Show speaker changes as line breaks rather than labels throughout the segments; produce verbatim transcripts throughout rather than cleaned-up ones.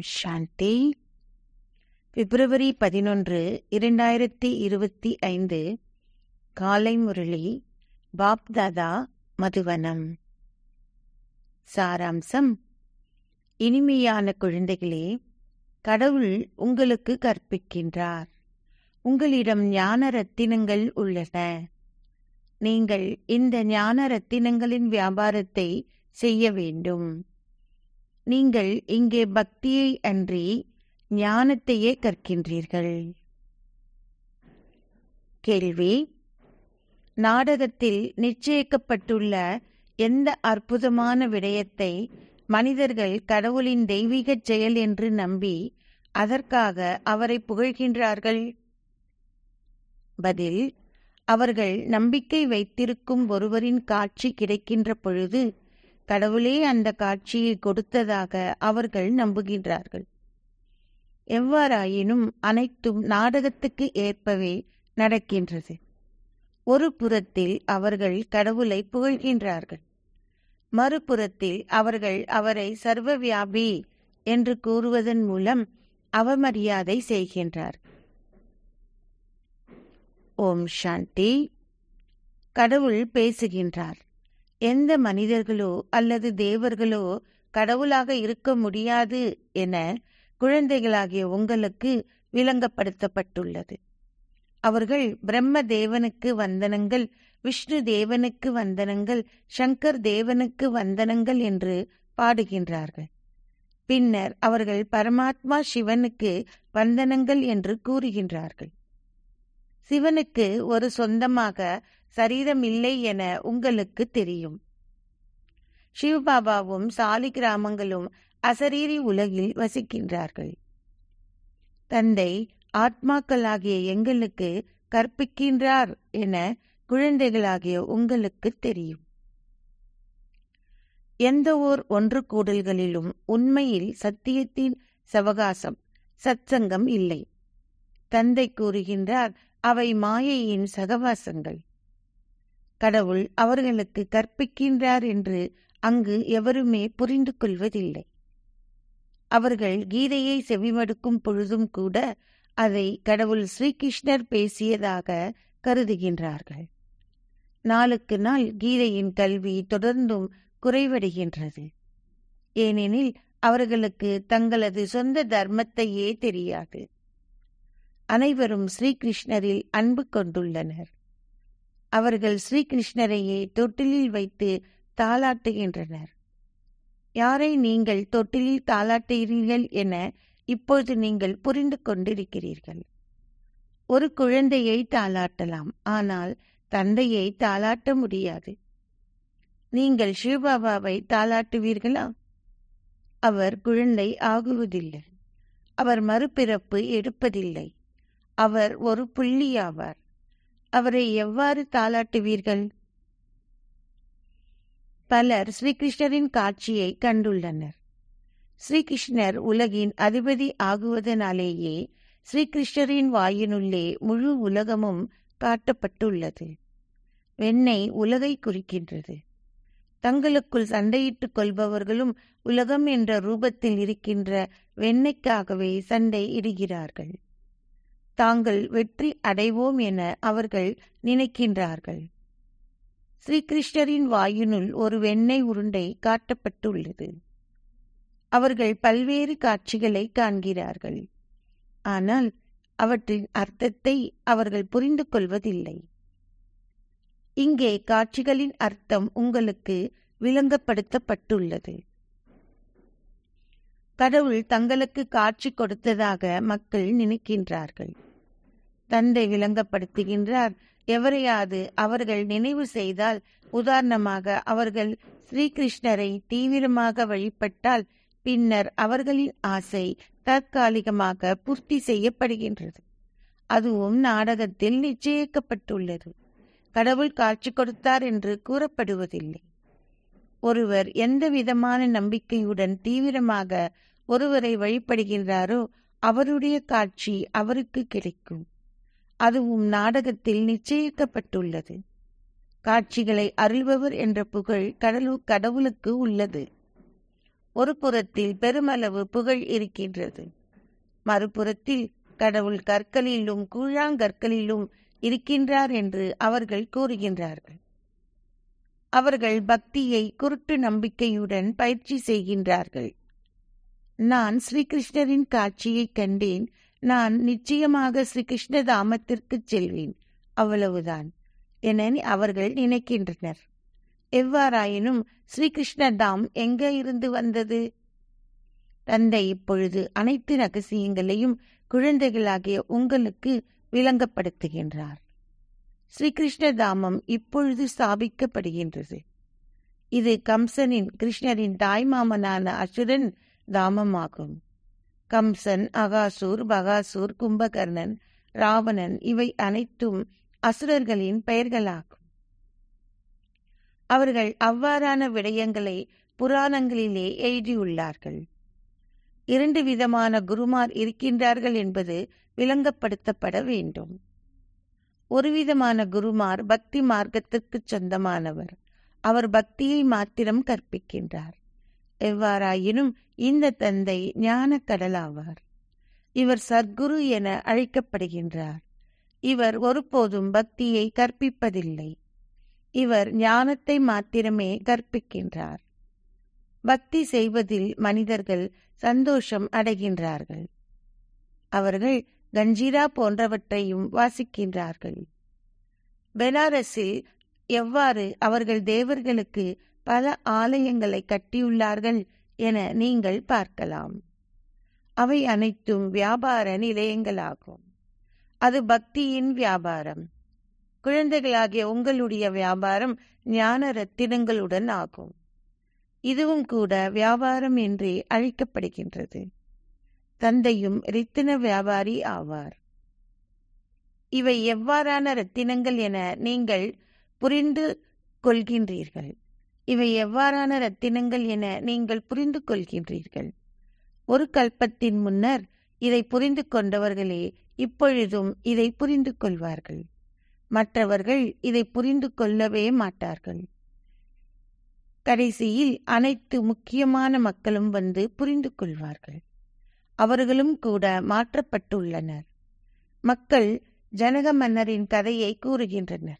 சாந்தி. பிப்ரவரி பதினொன்று இரண்டாயிரத்தி இருபத்தி ஐந்து காலை முரளி பாப்தாதா மதுவனம். சாராம்சம். இனிமையான குழந்தைகளே, கடவுள் உங்களுக்கு கற்பிக்கின்றார். உங்களிடம் ஞான ரத்தினங்கள் உள்ளன. நீங்கள் இந்த ஞான ரத்தினங்களின் வியாபாரத்தை செய்ய வேண்டும். நீங்கள் இங்கே பக்தியை அன்றி ஞானத்தையே கற்கின்றீர்கள். கேள்வி: நாடகத்தில் நிச்சயிக்கப்பட்டுள்ள எந்த அற்புதமான விடயத்தை மனிதர்கள் கடவுளின் தெய்வீகச் செயல் என்று நம்பி அதற்காக அவரை புகழ்கின்றார்கள்? பதில்: அவர்கள் நம்பிக்கை வைத்திருக்கும் ஒருவரின் காட்சி கிடைக்கின்ற பொழுது கடவுளே அந்த காட்சியை கொடுத்ததாக அவர்கள் நம்புகின்றார்கள். எவ்வாறாயினும் அனைத்தும் நாடகத்துக்கு ஏற்பவே நடக்கின்றது. ஒரு புறத்தில் அவர்கள் கடவுளை புகழ்கின்றார்கள், மறுபுறத்தில் அவர்கள் அவரை சர்வவியாபி என்று கூறுவதன் மூலம் அவமரியாதை செய்கின்றார். ஓம் சாந்தி. கடவுள் பேசுகின்றார். எந்த மனிதர்களோ அல்லது தேவர்களோ கடவுளாக இருக்க முடியாது என குழந்தைகளாகிய உங்களுக்கு விளங்கப்படுத்தப்பட்டுள்ளது. அவர்கள் பிரம்ம தேவனுக்கு வந்தனங்கள், விஷ்ணு தேவனுக்கு வந்தனங்கள், சங்கர் தேவனுக்கு வந்தனங்கள் என்று பாடுகின்றார்கள். பின்னர் அவர்கள் பரமாத்மா சிவனுக்கு வந்தனங்கள் என்று கூறுகின்றார்கள். சிவனுக்கு ஒரு சொந்தமாக சரீரம் இல்லை என உங்களுக்கு தெரியும். சிவபாபாவும் சாலி கிராமங்களும் அசரீரி உலகில் வசிக்கின்றார்கள். தந்தை ஆத்மாக்களாகிய எங்களுக்கு கற்பிக்கின்றார் என குழந்தைகளாகிய உங்களுக்கு தெரியும். எந்த ஓர் ஒன்று கூடல்களிலும் உண்மையில் சத்தியத்தின் சவகாசம், சத்சங்கம் இல்லை. தந்தை கூறுகின்றார், அவை மாயையின் சகவாசங்கள். கடவுள் அவர்களுக்கு கற்பிக்கின்றார் என்று அங்கு எவருமே புரிந்து கொள்வதில்லை. அவர்கள் கீதையை செவிமடுக்கும் பொழுதும் கூட அதை கடவுள் ஸ்ரீகிருஷ்ணர் பேசியதாக கருதுகின்றார்கள். நாளுக்கு நாள் கீதையின் கல்வி தொடர்ந்தும் குறைவடைகின்றது. ஏனெனில் அவர்களுக்கு தங்களது சொந்த தர்மத்தையே தெரியாது. அனைவரும் ஸ்ரீகிருஷ்ணரில் அன்பு கொண்டுள்ளனர். அவர்கள் ஸ்ரீகிருஷ்ணரையே தொட்டிலில் வைத்து தாளாட்டுகின்றனர். யாரை நீங்கள் தொட்டிலில் தாளாட்டுகிறீர்கள் என இப்பொழுது நீங்கள் புரிந்து கொண்டிருக்கிறீர்கள். ஒரு குழந்தையை தாளாட்டலாம், ஆனால் தந்தையை தாளாட்ட முடியாது. நீங்கள் சிவபாபாவை தாளாட்டுவீர்களா? அவர் குழந்தை ஆகுவதில்லை. அவர் மறுபிறப்பு எடுப்பதில்லை. அவர் ஒரு புள்ளியாவார். அவரை எவ்வாறு தாளாட்டுவீர்கள்? பலர் ஸ்ரீகிருஷ்ணரின் காட்சியை கண்டுள்ளனர். ஸ்ரீகிருஷ்ணர் உலகின் அதிபதி ஆகுவதனாலேயே ஸ்ரீகிருஷ்ணரின் வாயினுள்ளே முழு உலகமும் காட்டப்பட்டுள்ளது. வெண்ணெய் உலகை குறிக்கின்றது. தங்களுக்குள் சண்டையிட்டுக் கொள்பவர்களும் உலகம் என்ற ரூபத்தில் இருக்கின்ற வெண்ணெய்க்காகவே சண்டை இடுகிறார்கள். தாங்கள் வெற்றி அடைவோம் என அவர்கள் நினைக்கின்றார்கள். ஸ்ரீகிருஷ்ணரின் வாயினுள் ஒரு வெண்ணெய் உருண்டை காட்டப்பட்டுள்ளது. அவர்கள் பல்வேறு காட்சிகளை காண்கிறார்கள், ஆனால் அவற்றின் அர்த்தத்தை அவர்கள் புரிந்து கொள்வதில்லை. இங்கே காட்சிகளின் அர்த்தம் உங்களுக்கு விளங்கப்படுத்தப்பட்டுள்ளது. கடவுள் தங்களுக்கு காட்சி கொடுத்ததாக மக்கள் நினைக்கின்றார்கள். தந்தை விளங்கப்படுத்துகின்றார், எவரையாவது அவர்கள் நினைவு செய்தால், உதாரணமாக அவர்கள் ஸ்ரீகிருஷ்ணரை தீவிரமாக வழிபட்டால், பின்னர் அவர்களின் ஆசை தற்காலிகமாக பூர்த்தி செய்யப்படுகின்றது. அதுவும் நாடகத்தில் நிச்சயிக்கப்பட்டுள்ளது. கடவுள் காட்சி கொடுத்தார் என்று கூறப்படுவதில்லை. ஒருவர் எந்த விதமான நம்பிக்கையுடன் தீவிரமாக ஒருவரை வழிபடுகின்றாரோ அவருடைய காட்சி அவருக்கு கிடைக்கும். அதுவும் நாடகத்தில் நிச்சயிக்கப்பட்டுள்ளது. காட்சிகளை அருள்பவர் என்ற புகழ் கடவுள் கடவுளுக்கு உள்ளது. ஒரு புறத்தில் பெருமளவு புகழ் இருக்கின்றது, மறுபுறத்தில் கடவுள் கற்களிலும் கூழாங்கற்களிலும் இருக்கின்றார் என்று அவர்கள் கூறுகின்றார்கள். அவர்கள் பக்தியை குருட்டு நம்பிக்கையுடன் பயிற்சி செய்கின்றார்கள். நான் ஸ்ரீகிருஷ்ணரின் காட்சியை கண்டேன், நான் நிச்சயமாக ஸ்ரீகிருஷ்ண தாமத்திற்கு செல்வேன், அவ்வளவுதான் என அவர்கள் நினைக்கின்றனர். எவ்வாறாயினும் ஸ்ரீகிருஷ்ண தாம் எங்கே இருந்து வந்தது? தந்தை இப்பொழுது அனைத்து ரகசியங்களையும் குழந்தைகளாகிய உங்களுக்கு விளங்கப்படுத்துகின்றார். ஸ்ரீகிருஷ்ண தாமம் இப்பொழுது ஸ்தாபிக்கப்படுகின்றது. இது கம்சனின் கிருஷ்ணரின் தாய்மாமனான அசுரன் தாமமாகும். கம்சன், அகாசூர், பகாசூர், கும்பகர்ணன், ராவணன் இவை அனைத்தும் அசுரர்களின் பெயர்களாகும். அவர்கள் அவ்வாறான விடயங்களை புராணங்களிலே எழுதியுள்ளார்கள். இரண்டு விதமான குருமார் இருக்கின்றார்கள் என்பது விளங்கப்படுத்தப்பட வேண்டும். ஒரு விதமான குருமார் பக்தி மார்க்கத்திற்கு சொந்தமானவர். அவர் பக்தியை மாத்திரம் கற்பிக்கின்றார். எவ்வாறாயினும் இந்த தந்தை ஞான கடலாவார். இவர் சத்குரு என அழைக்கப்படுகின்றார். இவர் ஒருபோதும் பக்தியை கற்பிப்பதில்லை. இவர் ஞானத்தை மாத்திரமே கற்பிக்கின்றார். பக்தி செய்வதில் மனிதர்கள் சந்தோஷம் அடைகின்றார்கள். அவர்கள் கஞ்சிரா போன்றவற்றையும் வாசிக்கின்றார்கள். பெனாரஸில் எவ்வாறு அவர்கள் தேவர்களுக்கு பல ஆலயங்களை கட்டியுள்ளார்கள் என நீங்கள் பார்க்கலாம். அவை அனைத்தும் வியாபார நிலையங்களாகும். அது பக்தியின் வியாபாரம். குழந்தைகளாகிய உங்களுடைய வியாபாரம் ஞான ரத்தினங்களுடன் ஆகும். இதுவும் கூட வியாபாரம் என்றே அழைக்கப்படுகின்றது. தந்தையும் ரத்தின வியாபாரி ஆவார். இவை எவ்வாறான ரத்தினங்கள் என நீங்கள் புரிந்து கொள்கின்றீர்கள். இவை எவ்வாறான ரத்தினங்கள் என நீங்கள் புரிந்து கொள்கின்றீர்கள். ஒரு கல்பத்தின் முன்னர் இதை புரிந்து கொண்டவர்களே இப்பொழுதும் இதை புரிந்து கொள்வார்கள். மற்றவர்கள் இதை புரிந்து கொள்ளவே மாட்டார்கள். கடைசியில் அனைத்து முக்கியமான மக்களும் வந்து புரிந்து கொள்வார்கள். அவர்களும் கூட மாற்றப்பட்டுள்ளனர். மக்கள் ஜனக மன்னரின் கதையை கூறுகின்றனர்.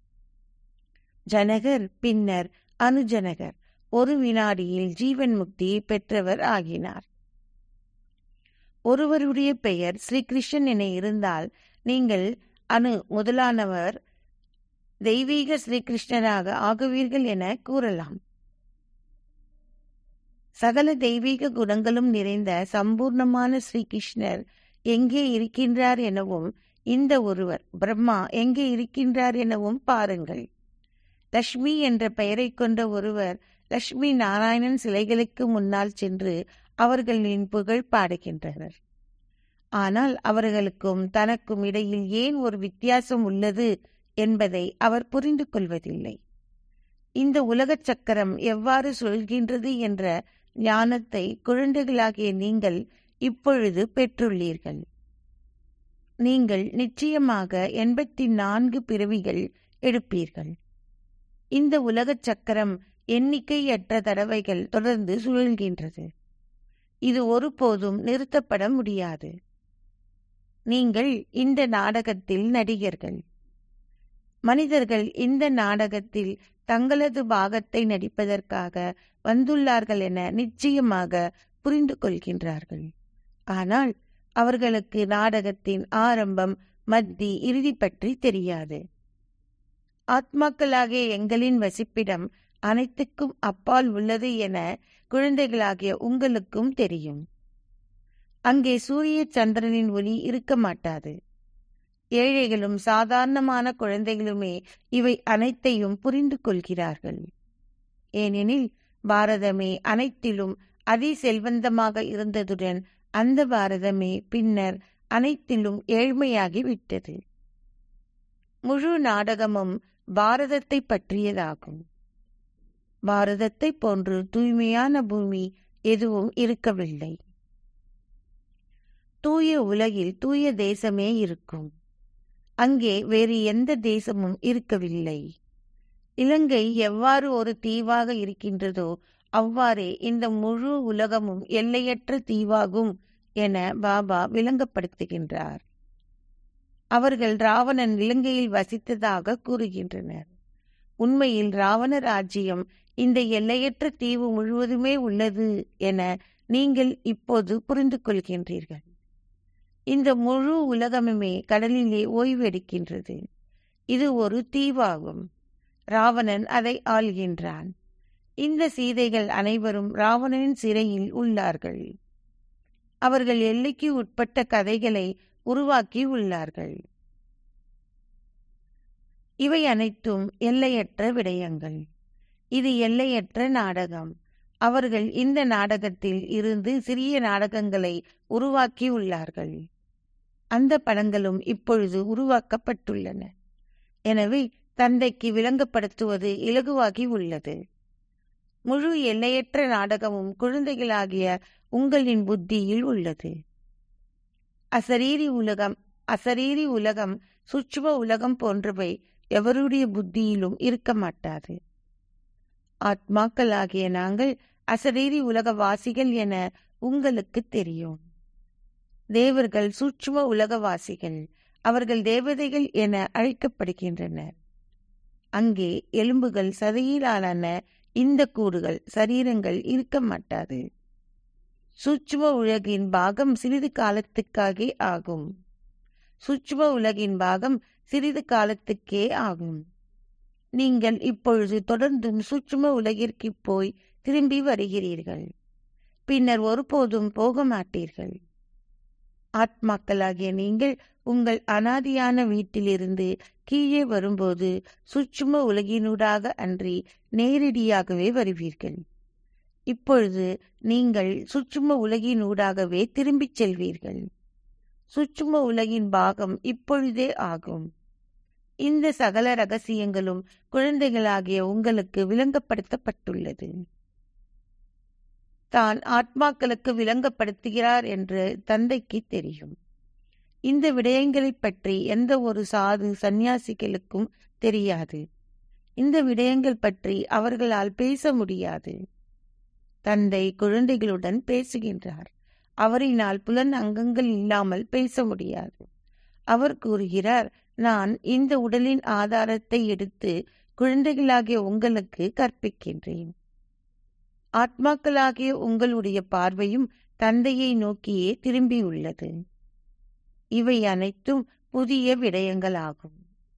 ஜனகர் பின்னர் அனுஜனகர் ஒரு வினாடியில் ஜீவன் முக்தியை பெற்றவர் ஆகினார். ஒருவருடைய பெயர் ஸ்ரீகிருஷ்ணன் என இருந்தால் நீங்கள் அனு முதலானவர் தெய்வீக ஸ்ரீகிருஷ்ணராக ஆகுவீர்கள் என கூறலாம். சகல தெய்வீக குணங்களும் நிறைந்த சம்பூர்ணமான ஸ்ரீகிருஷ்ணர் எங்கே இருக்கின்றார் எனவும் இந்த ஒருவர் பிரம்மா எங்கே இருக்கின்றார் எனவும் பாருங்கள். லக்ஷ்மி என்ற பெயரை கொண்ட ஒருவர் லக்ஷ்மி நாராயணன் சிலைகளுக்கு முன்னால் சென்று அவர்களின் புகழ் பாடுகின்றனர். ஆனால் அவர்களுக்கும் தனக்கும் இடையில் ஏன் ஒரு வித்தியாசம் உள்ளது என்பதை அவர் புரிந்து கொள்வதில்லை. இந்த உலகச் சக்கரம் எவ்வாறு சொல்கின்றது என்ற ஞானத்தை குழந்தைகளாகிய நீங்கள் இப்பொழுது பெற்றுள்ளீர்கள். நீங்கள் நிச்சயமாக எண்பத்தி நான்கு பிறவிகள் எடுப்பீர்கள். இந்த உலகச் சக்கரம் எண்ணிக்கையற்ற தடவைகள் தொடர்ந்து சுழல்கின்றது. இது ஒருபோதும் நிறுத்தப்பட முடியாது. நீங்கள் இந்த நாடகத்தில் நடிகர்கள். மனிதர்கள் இந்த நாடகத்தில் தங்களது பாகத்தை நடிப்பதற்காக வந்துள்ளார்கள் என நிச்சயமாக புரிந்து கொள்கின்றார்கள். ஆனால் அவர்களுக்கு நாடகத்தின் ஆரம்பம், மத்தி, இறுதி பற்றி தெரியாது. ஆத்மாக்களாகிய எங்களின் வசிப்பிடம் அனைத்துக்கும் அப்பால் உள்ளது என குழந்தைகளாகிய உங்களுக்கும் தெரியும். அங்கே சூரிய சந்திரனின் ஒளி இருக்க மாட்டாது. ஏழைகளும் சாதாரணமான குழந்தைகளுமே இவை அனைத்தையும் புரிந்து கொள்கிறார்கள். ஏனெனில் பாரதமே அனைத்திலும் அதி செல்வந்தமாக இருந்ததுடன் அந்த பாரதமே பின்னர் அனைத்திலும் ஏழ்மையாகிவிட்டது. முழு நாடகமும் பாரதத்தை பற்றியதாகும். பாரதத்தை போன்று தூய்மையான பூமி எதுவும் இருக்கவில்லை. தூய உலகில் தூய தேசமே இருக்கும். அங்கே வேறு எந்த தேசமும் இருக்கவில்லை. இலங்கை எவ்வாறு ஒரு தீவாக இருக்கின்றதோ அவ்வாறே இந்த முழு உலகமும் எல்லையற்ற தீவாகும் என பாபா விளங்கப்படுத்துகின்றார். அவர்கள் ராவணன் இலங்கையில் வசித்ததாக கூறுகின்றனர். உண்மையில் ராவண ராஜ்யம் இந்த எல்லையற்ற தீவு முழுவதுமே உள்ளது என நீங்கள் இப்போது புரிந்து கொள்கின்றீர்கள். இந்த முழு உலகமுமே கடலிலே ஓய்வெடுக்கின்றது. இது ஒரு தீவாகும். ராவணன் அதை ஆள்கின்றான். இந்த சீதைகள் அனைவரும் ராவணனின் சிறையில் உள்ளார்கள். அவர்கள் எல்லைக்கு உட்பட்ட கதைகளை உருவாக்கி உள்ளார்கள். இவை அனைத்தும் எல்லையற்ற விடயங்கள். இது எல்லையற்ற நாடகம். அவர்கள் இந்த நாடகத்தில் இருந்து சிறிய நாடகங்களை உருவாக்கி உள்ளார்கள். அந்த படங்களும் இப்பொழுது உருவாக்கப்பட்டுள்ளன. எனவே தந்தைக்கு விளங்கப்படுத்துவது இலகுவாகி உள்ளது. முழு எல்லையற்ற நாடகமும் குழந்தைகளாகிய உங்களின் புத்தியில் உள்ளது. அசரீரி உலகம் அசரீரி உலகம் சூட்சும உலகம் போன்றவை எவருடைய புத்தியிலும் இருக்க மாட்டாது. ஆத்மாக்களாகிய நாங்கள் அசரீரி உலகவாசிகள் என உங்களுக்கு தெரியும். தேவர்கள் சூட்சும உலகவாசிகள். அவர்கள் தேவதைகள் என அழைக்கப்படுகின்றனர். அங்கே எலும்புகள் சதையிலான இந்த கூடுகள் சரீரங்கள் இருக்க மாட்டாது. சூட்சும உலகின் பாகம் சிறிது காலத்துக்காகவே ஆகும். சூட்சும உலகின் பாகம் சிறிது காலத்துக்கே ஆகும். நீங்கள் இப்பொழுது தொடர்ந்தும் சூட்சும உலகிற்கு போய் திரும்பி வருகிறீர்கள். பின்னர் ஒருபோதும் போக மாட்டீர்கள். ஆத்மாக்களாகிய நீங்கள் உங்கள் அனாதியான வீட்டிலிருந்து கீழே வரும்போது சூட்சும உலகினூடாக அன்றி நேரடியாகவே வருவீர்கள். இப்பொழுது நீங்கள் சூட்சும உலகினூடாகவே திரும்பிச் செல்வீர்கள். சூட்சும உலகின் பாகம் இப்பொழுதே ஆகும். இந்த சகல ரகசியங்களும் குழந்தைகளாகிய உங்களுக்கு விளங்கப்படுத்தப்பட்டுள்ளது. தான் ஆத்மாக்களுக்கு விளங்கப்படுத்துகிறார் என்று தந்தைக்கு தெரியும். இந்த விடயங்களைப் பற்றி எந்த ஒரு சாது சந்நியாசிகளுக்கும் தெரியாது. இந்த விடயங்கள் பற்றி அவர்களால் பேச முடியாது. தந்தை குழந்தைகளுடன் பேசுகின்றார். அவரினால் புலன் அங்கங்கள் இல்லாமல் பேச முடியாது. அவர் கூறுகிறார், நான் இந்த உடலின் ஆதாரத்தை எடுத்து குழந்தைகளாகிய உங்களுக்கு கற்பிக்கின்றேன். ஆத்மாக்களாகிய உங்களுடைய பார்வையும் தந்தையை நோக்கியே திரும்பியுள்ளது. இவை அனைத்தும் புதிய விடயங்களாகும்.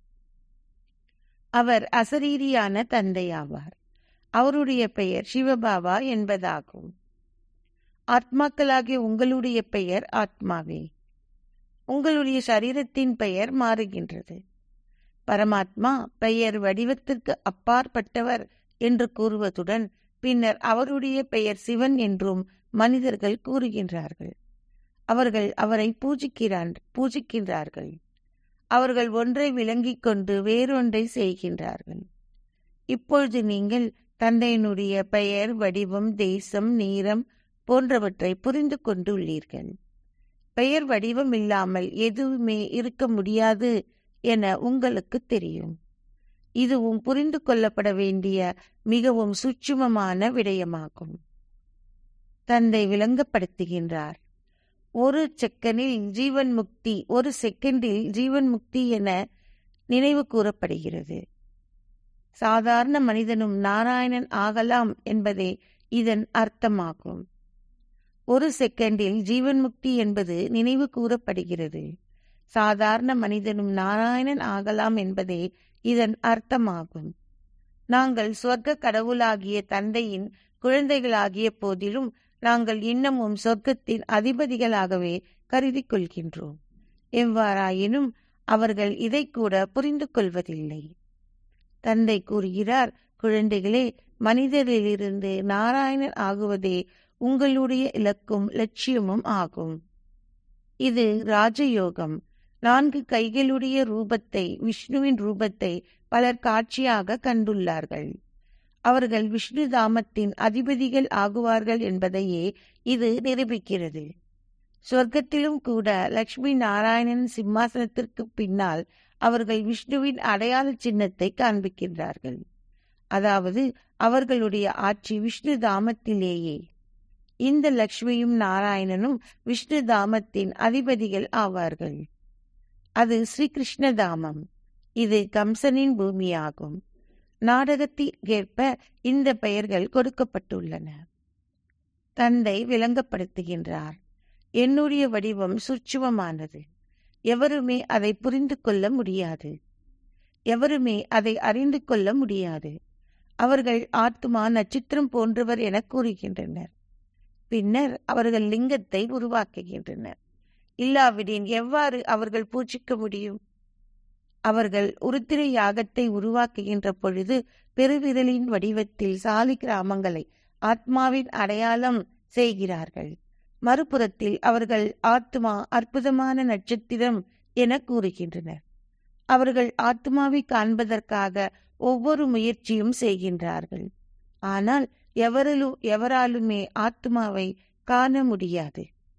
அவர் அசரீரியான தந்தையாவார். அவருடைய பெயர் சிவபாபா என்பதாகும். ஆத்மாக்களாகிய உங்களுடைய பெயர் ஆத்மாவே. உங்களுடைய சரீரத்தின் பெயர் மாறுகின்றது. பரமாத்மா பெயர் வடிவத்திற்கு அப்பாற்பட்டவர் என்று கூறுவதுடன் பின்னர் அவருடைய பெயர் சிவன் என்றும் மனிதர்கள் கூறுகின்றார்கள். அவர்கள் அவரை பூஜிக்கிறான் பூஜிக்கின்றார்கள். அவர்கள் ஒன்றை விளங்கிக் கொண்டு வேறொன்றை செய்கின்றார்கள். இப்பொழுது நீங்கள் தந்தையினுடைய பெயர், வடிவம், தேசம், நேரம் போன்றவற்றை புரிந்து கொண்டு உள்ளீர்கள். பெயர் வடிவம் இல்லாமல் எதுவுமே இருக்க முடியாது என உங்களுக்கு தெரியும். இதுவும் புரிந்து கொள்ளப்பட வேண்டிய மிகவும் சூட்சுமமான விடயமாகும். தந்தை விளங்கப்படுத்துகின்றார். ஒரு செகண்டில் ஜீவன் முக்தி ஒரு செகண்டில் ஜீவன் முக்தி என நினைவு கூறப்படுகிறது. சாதாரண மனிதனும் நாராயணன் ஆகலாம் என்பதே இதன் அர்த்தமாகும். ஒரு செகண்டில் ஜீவன் முக்தி என்பது நினைவு கூறப்படுகிறது. சாதாரண மனிதனும் நாராயணன் ஆகலாம் என்பதே இதன் அர்த்தமாகும். நாங்கள் சொர்க்க கடவுளாகிய தந்தையின் குழந்தைகளாகிய போதிலும் நாங்கள் இன்னமும் சொர்க்கத்தின் அதிபதிகளாகவே கருதி கொள்கின்றோம். எவ்வாறாயினும் அவர்கள் இதை கூட புரிந்து கொள்வதில்லை. தந்தை கூறுகிறார், குழந்தைகளே, மனிதரிலிருந்து நாராயணன் ஆகுவதே உங்களுடைய இலக்கும் லட்சியமும் ஆகும். இது ராஜயோகம். நான்கு கைகளுடைய ரூபத்தை, விஷ்ணுவின் ரூபத்தை பலர் காட்சியாக கண்டுள்ளார்கள். அவர்கள் விஷ்ணு தாமத்தின் அதிபதிகள் ஆகுவார்கள் என்பதையே இது நிரூபிக்கிறது. சொர்க்கத்திலும் கூட லட்சுமி நாராயணன் சிம்மாசனத்திற்கு பின்னால் அவர்கள் விஷ்ணுவின் அடையாள சின்னத்தை காண்பிக்கின்றார்கள். அதாவது அவர்களுடைய ஆட்சி விஷ்ணு தாமத்திலேயே. இந்த லக்ஷ்மியும் நாராயணனும் விஷ்ணு தாமத்தின் அதிபதிகள் ஆவார்கள். அது ஸ்ரீகிருஷ்ண தாமம். இது கம்சனின் பூமியாகும். நாடகத்திற்கேற்ப இந்த பெயர்கள் கொடுக்கப்பட்டுள்ளன. தந்தை விளங்கப்படுத்துகின்றார். என்னுடைய வடிவம் சூட்சுமமானது. எவருமே அதை புரிந்து கொள்ள முடியாது. எவருமே அதை அறிந்து கொள்ள முடியாது. அவர்கள் ஆத்மா நட்சத்திரம் போன்றவர் என கூறுகின்றனர். பின்னர் அவர்கள் லிங்கத்தை உருவாக்குகின்றனர். இல்லாவிடின் எவ்வாறு அவர்கள் பூஜிக்க முடியும்? அவர்கள் உருத்திர யாகத்தை உருவாக்குகின்ற பொழுது பெருவிரலின் வடிவத்தில் சாலி கிராமங்களை ஆத்மாவின் அடையாளம் செய்கிறார்கள். மறுபுறத்தில் அவர்கள் ஆத்மா அற்புதமான நட்சத்திரம் என கூறுகின்றனர். அவர்கள் ஆத்மாவை காண்பதற்காக ஒவ்வொரு முயற்சியும் செய்கின்றார்கள். ஆனால் எவராலும் எவராலுமே ஆத்மாவை காண முடியாது.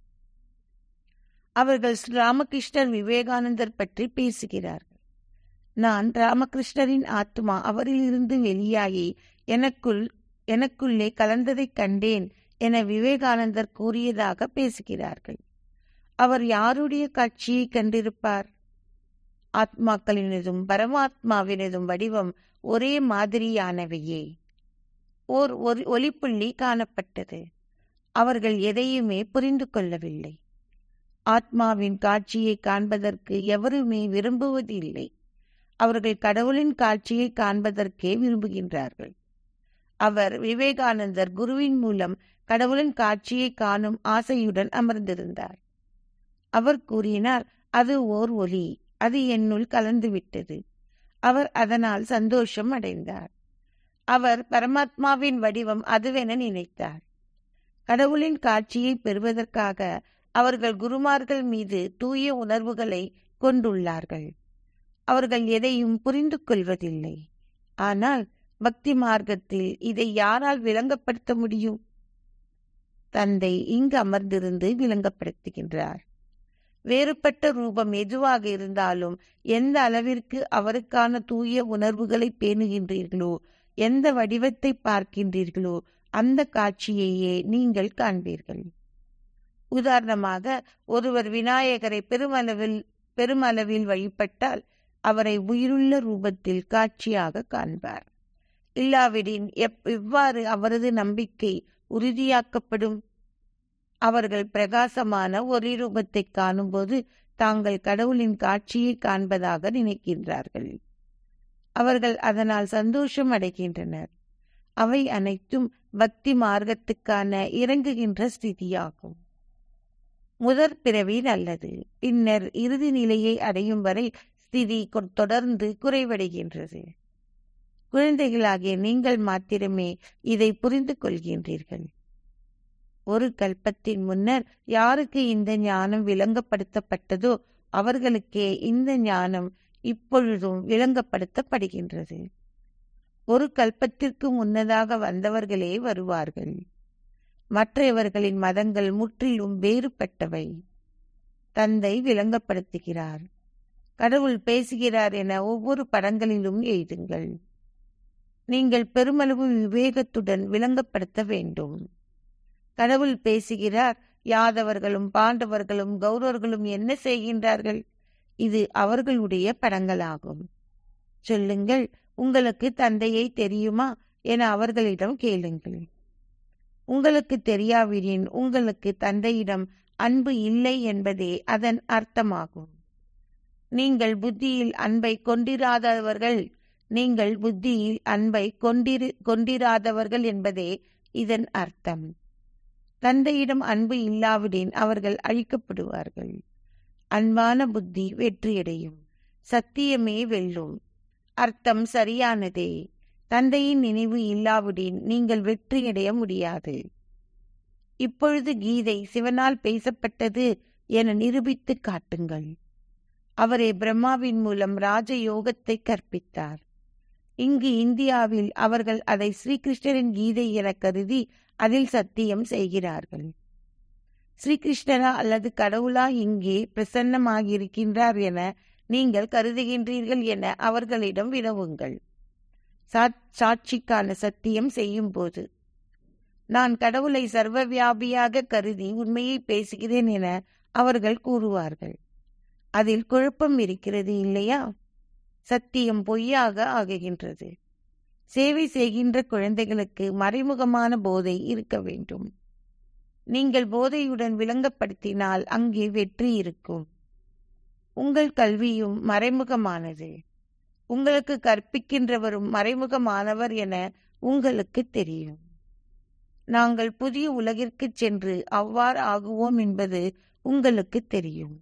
அவர்கள் ராமகிருஷ்ணர் விவேகானந்தர் பற்றி பேசுகிறார்கள். நான் ராமகிருஷ்ணரின் ஆத்மா அவரிலிருந்து வெளியாகி எனக்குள் எனக்குள்ளே கலந்ததைக் கண்டேன் என விவேகானந்தர் கூறியதாக பேசுகிறார்கள். அவர் யாருடைய காட்சியை கண்டிருப்பார்? ஆத்மாக்களினதும் பரமாத்மாவினதும் வடிவம் ஒரே மாதிரியானவையே. ஓர் ஒரு ஒளிப்புள்ளி காணப்பட்டது. அவர்கள் எதையுமே புரிந்து கொள்ளவில்லை. ஆத்மாவின் காட்சியை காண்பதற்கு எவருமே விரும்புவதில்லை. அவர்கள் கடவுளின் காட்சியை காண்பதற்கே விரும்புகின்றார்கள். அவர் விவேகானந்தர் குருவின் மூலம் கடவுளின் காட்சியை காணும் ஆசையுடன் அமர்ந்திருந்தார். அவர் கூறினார், அது ஓர் ஒளி, அது என்னுள் கலந்துவிட்டது. அவர் அதனால் சந்தோஷம் அடைந்தார். அவர் பரமாத்மாவின் வடிவம் அதுவென நினைத்தார். கடவுளின் காட்சியை பெறுவதற்காக அவர்கள் குருமார்கள் மீது தூய உணர்வுகளை கொண்டுள்ளார்கள். அவர்கள் எதையும் புரிந்து கொள்வதில்லை. ஆனால் பக்தி மார்க்கத்தில் இதை யாரால் விளங்கப்படுத்த முடியும்? தந்தை இங்கு அமர்ந்திருந்து விளங்கப்படுத்துகின்றார். வேறுபட்ட ரூபம் எதுவாக இருந்தாலும் எந்த அளவிற்கு அவருக்கான தூய உணர்வுகளை பேணுகின்றீர்களோ, எந்த வடிவத்தை பார்க்கின்றீர்களோ அந்த காட்சியையே நீங்கள் காண்பீர்கள். உதாரணமாக, ஒருவர் விநாயகரை பெருமளவில் பெருமளவில் வழிபட்டால் அவரை உயிருள்ள ரூபத்தில் காட்சியாக காண்பார். இல்லாவிடின் எப் எவ்வாறு அவரது நம்பிக்கை உறுதியாக்கப்படும்? அவர்கள் பிரகாசமான ஒளி ரூபத்தை காணும்போது தாங்கள் கடவுளின் காட்சியை காண்பதாக நினைக்கின்றார்கள். அவர்கள் அதனால் சந்தோஷம் அடைகின்றனர். அவை அனைத்தும் பக்தி மார்க்கத்துக்கான இறங்குகின்ற ஸ்திதியாகும். முதற் பிறவி நல்லது. பின்னர் இறுதி நிலையை அடையும் வரை ஸ்திதி தொடர்ந்து குறைவடைகின்றது. குழந்தைகளாகிய நீங்கள் மாத்திரமே இதை புரிந்து கொள்கின்றீர்கள். ஒரு கல்பத்தின் முன்னர் யாருக்கு இந்த ஞானம் விளங்கப்படுத்தப்பட்டதோ அவர்களுக்கே இந்த ஞானம் இப்பொழுதும் விளங்கப்படுத்தப்படுகின்றது. ஒரு கல்பத்திற்கு முன்னதாக வந்தவர்களே வருவார்கள். மற்றவர்களின் மதங்கள் முற்றிலும் வேறுபட்டவை. தந்தை விளங்கப்படுத்துகிறார். கடவுள் பேசுகிறார் என ஒவ்வொரு படங்களிலும் எழுதுங்கள். நீங்கள் பெருமளவு விவேகத்துடன் விளங்கப்படுத்த வேண்டும். கடவுள் பேசுகிறார். யாதவர்களும் பாண்டவர்களும் கௌரவர்களும் என்ன செய்கின்றார்கள்? இது அவர்களுடைய படங்களாகும். சொல்லுங்கள், உங்களுக்கு தந்தையை தெரியுமா என அவர்களிடம் கேளுங்கள். உங்களுக்கு தெரியாவிடின் உங்களுக்கு தந்தையிடம் அன்பு இல்லை என்பதே அதன் அர்த்தமாகும். நீங்கள் புத்தியில் அன்பை கொண்டிராதவர்கள் நீங்கள் புத்தியில் அன்பை கொண்டிரு கொண்டிராதவர்கள் என்பதே இதன் அர்த்தம். தந்தையிடம் அன்பு இல்லாவிடின் அவர்கள் அழிக்கப்படுவார்கள். அன்பான புத்தி வெற்றியடையும். சத்தியமே வெல்லும். அர்த்தம் சரியானதே. தந்தையின் நினைவு இல்லாவிடின் நீங்கள் வெற்றியடைய முடியாது. இப்பொழுது கீதை சிவனால் பேசப்பட்டது என நிரூபித்து காட்டுங்கள். அவரே பிரம்மாவின் மூலம் ராஜயோகத்தை கற்பித்தார். இங்கு இந்தியாவில் அவர்கள் அதை ஸ்ரீகிருஷ்ணரின் கீதை என கருதி அதில் சத்தியம் செய்கிறார்கள். ஸ்ரீகிருஷ்ணரா அல்லது கடவுளா இங்கே பிரசன்னமாகியிருக்கின்றார் என நீங்கள் கருதுகின்றீர்கள் என அவர்களிடம் வினவுங்கள். சாட்சிக்கான சத்தியம் செய்யும் போது. நான் கடவுளை சர்வவியாபியாக கருதி உண்மையை பேசுகிறேன் என அவர்கள் கூறுவார்கள். அதில் குழப்பம் இருக்கிறது இல்லையா? சத்தியம் பொய்யாக ஆகுகின்றது. சேவை செய்கின்ற குழந்தைகளுக்கு மறைமுகமான போதை இருக்க வேண்டும். நீங்கள் போதையுடன் விளங்கப்படுத்தினால் அங்கே வெற்றி இருக்கும். உங்கள் கல்வியும் மறைமுகமானது. உங்களுக்கு கற்பிக்கின்றவரும் மறைமுகமானவர் என உங்களுக்கு தெரியும். நாங்கள் புதிய உலகிற்கு சென்று அவ்வாறு ஆகுவோம் என்பது உங்களுக்கு தெரியும்.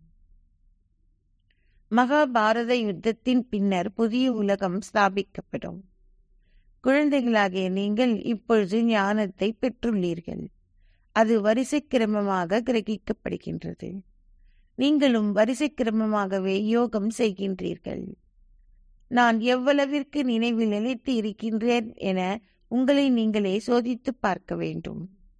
மகாபாரத யுத்தத்தின் பின்னர் புதிய உலகம் ஸ்தாபிக்கப்படும். குழந்தைகளாகிய நீங்கள் இப்பொழுது ஞானத்தை பெற்றுள்ளீர்கள். அது வரிசை கிரமமாக கிரகிக்கப்படுகின்றது. நீங்களும் வரிசை கிரமமாகவே யோகம் செய்கின்றீர்கள். நான் எவ்வளவிற்கு நினைவில் நிலைத்து இருக்கின்றேன் என உங்களை நீங்களே சோதித்து பார்க்க வேண்டும்.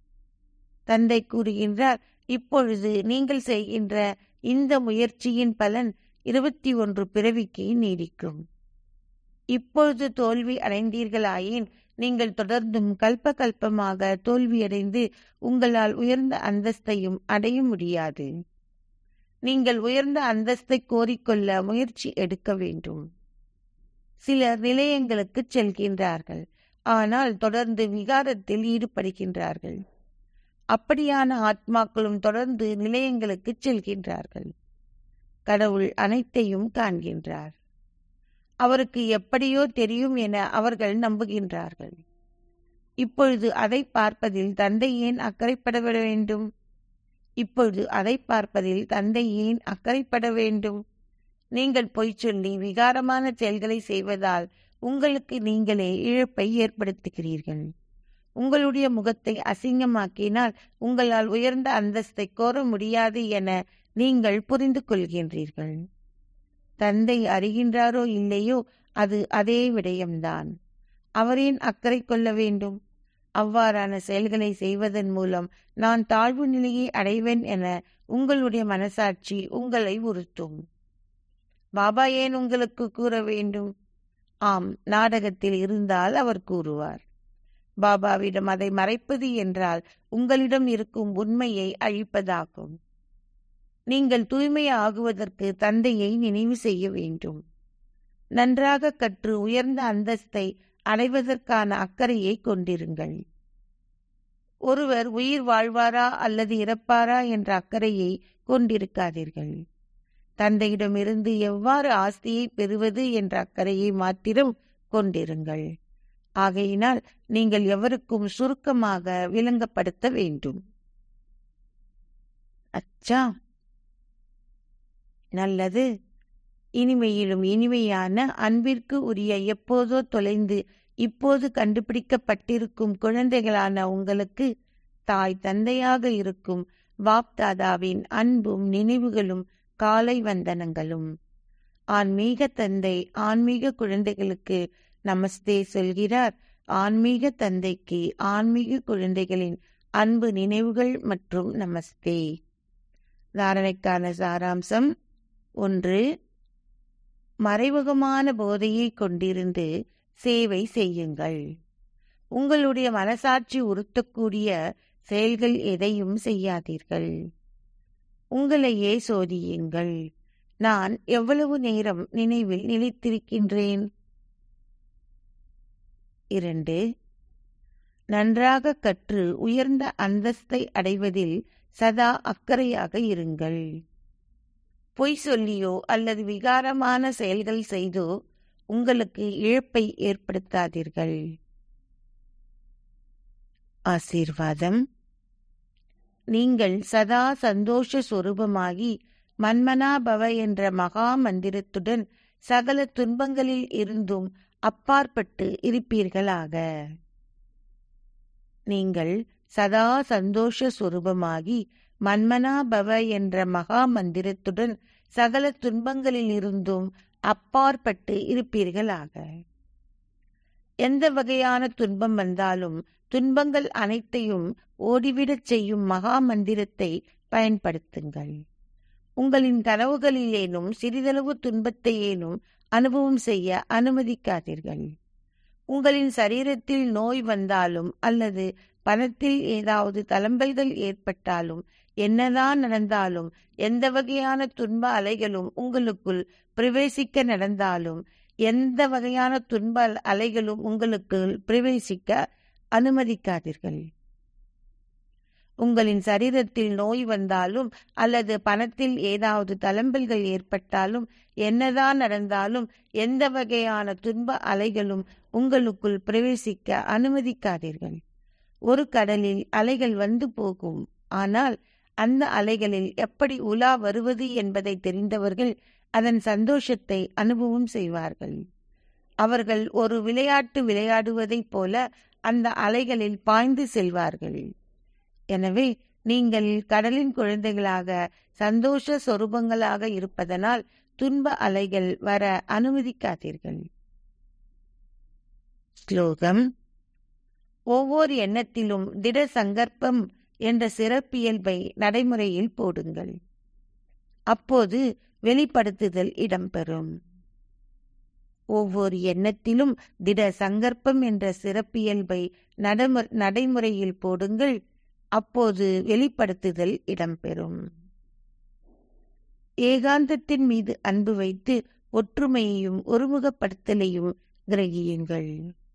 தந்தை கூறுகின்றார், இப்பொழுது நீங்கள் செய்கின்ற இந்த முயற்சியின் பலன் இருபத்தி ஒன்று பிறவிக்கு நீடிக்கும். இப்பொழுது தோல்வி அடைந்தீர்களாயின் நீங்கள் தொடர்ந்தும் கல்ப கல்பமாக தோல்வியடைந்து உங்களால் உயர்ந்த அந்தஸ்தையும் அடைய முடியாது. நீங்கள் உயர்ந்த அந்தஸ்தை கோரிக்கொள்ள முயற்சி எடுக்க வேண்டும். சிலர் நிலையங்களுக்கு செல்கின்றார்கள், ஆனால் தொடர்ந்து விகாரத்தில் ஈடுபடுகின்றார்கள். அப்படியான ஆத்மாக்களும் தொடர்ந்து நிலையங்களுக்கு செல்கின்றார்கள். கடவுள் அனைத்தையும் காண்கின்றார். அவருக்கு எப்படியோ தெரியும் என அவர்கள் நம்புகின்றார்கள். இப்பொழுது அதை பார்ப்பதில் தந்தை ஏன் அக்கறைப்பட வேண்டும்? இப்பொழுது அதை பார்ப்பதில் தந்தை ஏன் அக்கறைப்பட வேண்டும்? நீங்கள் பொய் சொல்லி விகாரமான செயல்களை செய்வதால் உங்களுக்கு நீங்களே இழப்பை ஏற்படுத்துகிறீர்கள். உங்களுடைய முகத்தை அசிங்கமாக்கினால் உங்களால் உயர்ந்த அந்தஸ்தை கோர முடியாது என நீங்கள் புரிந்து கொள்கின்றீர்கள். தந்தை அறிகின்றாரோ இல்லையோ, அது அதே விடயம்தான். அவரேன் அக்கறை கொள்ள வேண்டும்? அவ்வாறான செயல்களை செய்வதன் மூலம் நான் தாழ்வு நிலையை அடைவேன் என உங்களுடைய மனசாட்சி உங்களை உறுத்தும். பாபா ஏன் உங்களுக்கு கூற வேண்டும்? ஆம், நாடகத்தில் இருந்தால் அவர் கூறுவார். பாபாவிடம் அதை மறைப்பது என்றால் உங்களிடம் இருக்கும் உண்மையை அழிப்பதாகும். நீங்கள் தூய்மை ஆகுவதற்கு தந்தையை நினைவு செய்ய வேண்டும். நன்றாக கற்று உயர்ந்த அந்தஸ்தை அடைவதற்கான அக்கறையை கொண்டிருங்கள். ஒருவர் உயிர் வாழ்வாரா அல்லது இறப்பாரா என்ற அக்கறையை கொண்டிருக்காதீர்கள். தந்தையிடமிருந்து எவ்வாறு ஆஸ்தியை பெறுவது என்ற அக்கறையை மாத்திரம் கொண்டிருங்கள். ஆகையினால் நீங்கள் எவருக்கும் சுருக்கமாக விளங்கப்படுத்த வேண்டும். அச்சா, நல்லது. இனிமையிலும் இனிமையான அன்பிற்கு உரிய எப்போதோ தொலைந்து இப்போது கண்டுபிடிக்கப்பட்டிருக்கும் குழந்தைகளான உங்களுக்கு தாய் தந்தையாக இருக்கும் வாப்தாதாவின் அன்பும் நினைவுகளும் காலை வந்தனங்களும். ஆன்மீக தந்தை ஆன்மீக குழந்தைகளுக்கு நமஸ்தே சொல்கிறார். ஆன்மீக தந்தைக்கு ஆன்மீக குழந்தைகளின் அன்பு நினைவுகள் மற்றும் நமஸ்தே. தாரணைக்கான சாராம்சம்: ஒன்று, மறைமுகமான போதையை கொண்டிருந்து சேவை செய்யுங்கள். உங்களுடைய மனசாட்சி உறுத்தக்கூடிய செயல்கள் எதையும் செய்யாதீர்கள். உங்களையே சோதியுங்கள். நான் எவ்வளவு நேரம் நினைவில் நிலைத்திருக்கின்றேன்? இரண்டு, நன்றாக கற்று உயர்ந்த அந்தஸ்தை அடைவதில் சதா அக்கறையாக இருங்கள். பொய் சொல்லியோ அல்லது விகாரமான செயல்கள் செய்தோ உங்களுக்கு இழப்பை ஏற்படுத்தாதீர்கள். ஆசீர்வாதம்: நீங்கள் சதா சந்தோஷ சொரூபமாகி மன்மனாபவ என்ற மகா மந்திரத்துடன் சகல துன்பங்களில் இருந்தும் அப்பாற்பட்டு இருப்பீர்களாக. நீங்கள் சதா சந்தோஷ சொரூபமாகி மன்மனாபவ என்ற மகா மந்திரத்துடன் சகல துன்பங்களில் இருந்தும் அப்பாற்பட்டு இருப்பீர்களாக. எந்த வகையான துன்பம் வந்தாலும் துன்பங்கள் அனைத்தையும் ஓடிவிடச் செய்யும் மகா மந்திரத்தை பயன்படுத்துங்கள். உங்களின் கனவுகளிலேனும் சிறிதளவு துன்பத்தை ஏனும் அனுபவம் செய்ய அனுமதிக்காதீர்கள். உங்களின் சரீரத்தில் நோய் வந்தாலும் அல்லது பணத்தில் ஏதாவது தளம்பல்கள் ஏற்பட்டாலும், என்னதான் நடந்தாலும், எந்த வகையான துன்ப அலைகளும் உங்களுக்குள் பிரவேசிக்க நடந்தாலும், எந்த வகையான துன்ப அலைகளும் உங்களுக்குள் பிரவேசிக்க அனுமதிக்காதீர்கள். உங்களின் சரீரத்தில் நோய் வந்தாலும் அல்லது பணத்தில் ஏதாவது தளம்பல்கள் ஏற்பட்டாலும், என்னதான் நடந்தாலும், எந்த வகையான துன்ப அலைகளும் உங்களுக்குள் பிரவேசிக்க அனுமதிக்காதீர்கள். ஒரு கடலில் அலைகள் வந்து போகும். ஆனால் அந்த அலைகளில் எப்படி உலா வருவது என்பதை தெரிந்தவர்கள் அதன் சந்தோஷத்தை அனுபவம் செய்வார்கள். அவர்கள் ஒரு விளையாட்டு விளையாடுவதைப் போல அந்த அலைகளில் பாய்ந்து செல்வார்கள். எனவே நீங்கள் கடலின் குழந்தைகளாக சந்தோஷ சொரூபங்களாக இருப்பதனால் துன்ப அலைகள் வர அனுமதிக்காதீர்கள். ஸ்லோகம். ஒவ்வொரு எண்ணத்திலும் திட சங்கற்பம் என்ற சிறப்பியல்பை நடைமுறையில் போடுங்கள். அப்போது வெளிப்படுத்துதல் இடம்பெறும். ஒவ்வொரு எண்ணத்திலும் திட சங்கற்பம் என்ற சிறப்பியல்பை நடைமுறையில் போடுங்கள். அப்போது வெளிப்படுத்துதல் இடம்பெறும். ஏகாந்தத்தின் மீது அன்பு வைத்து ஒற்றுமையையும் ஒருமுகப்படுத்தலையும் கிரகியுங்கள்.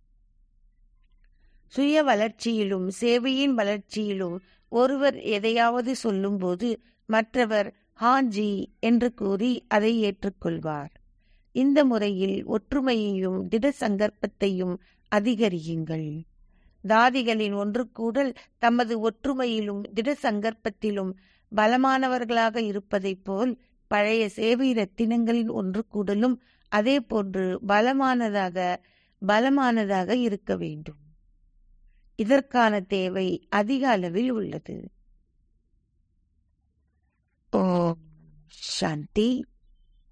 சுய வளர்ச்சியிலும் சேவையின் வளர்ச்சியிலும் ஒருவர் எதையாவது சொல்லும்போது மற்றவர் ஹாஜி என்று கூறி அதை ஏற்றுக்கொள்வார். இந்த முறையில் ஒற்றுமையையும் திட சங்கற்பத்தையும் அதிகரியுங்கள். தாதிகளின் ஒன்று கூடல் தமது ஒற்றுமையிலும் திட சங்கற்பத்திலும் பலமானவர்களாக இருப்பதைப் போல் பழைய சேவை இரத்தினங்களின் ஒன்று கூடலும் அதே போன்று பலமானதாக பலமானதாக இருக்க வேண்டும். இதற்கான தேவை அதிக அளவில் உள்ளது. ஓம் சாந்தி.